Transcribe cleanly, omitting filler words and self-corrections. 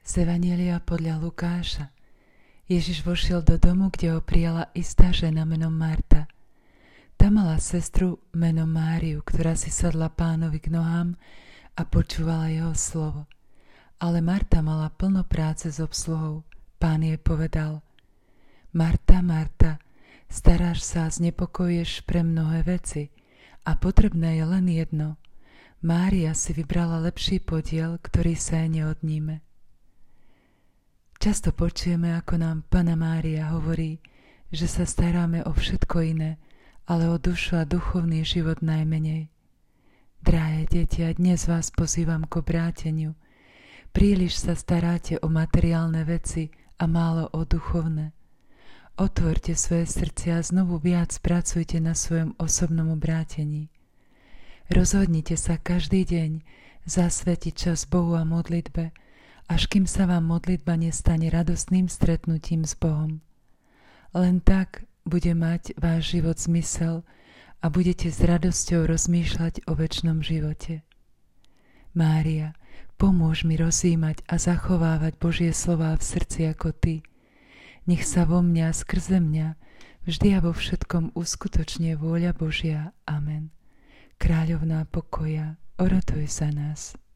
Z Evanjelia podľa Lukáša. Ježiš vošiel do domu, kde ho prijala istá žena menom Marta. Tá mala sestru menom Máriu, ktorá si sadla Pánovi k nohám a počúvala jeho slovo. Ale Marta mala plno práce s obsluhou. Pán jej povedal: Marta, Marta, staráš sa a znepokojuješ pre mnohé veci a potrebné je len jedno. Mária si vybrala lepší podiel, ktorý sa jej neodníme. Často počujeme, ako nám Panna Mária hovorí, že sa staráme o všetko iné, ale o dušu a duchovný život najmenej. Drahé deti, a dnes vás pozývam k obráteniu. Príliš sa staráte o materiálne veci a málo o duchovné. Otvorte svoje srdcia a znovu viac pracujte na svojom osobnom obrátení. Rozhodnite sa každý deň zasvetiť čas Bohu a modlitbe, až kým sa vám modlitba nestane radostným stretnutím s Bohom. Len tak bude mať váš život zmysel a budete s radosťou rozmýšľať o večnom živote. Mária, pomôž mi rozjímať a zachovávať Božie slová v srdci ako Ty. Nech sa vo mňa, skrze mňa, vždy a vo všetkom uskutočne vôľa Božia. Amen. Kráľovná pokoja, orotuj za nás.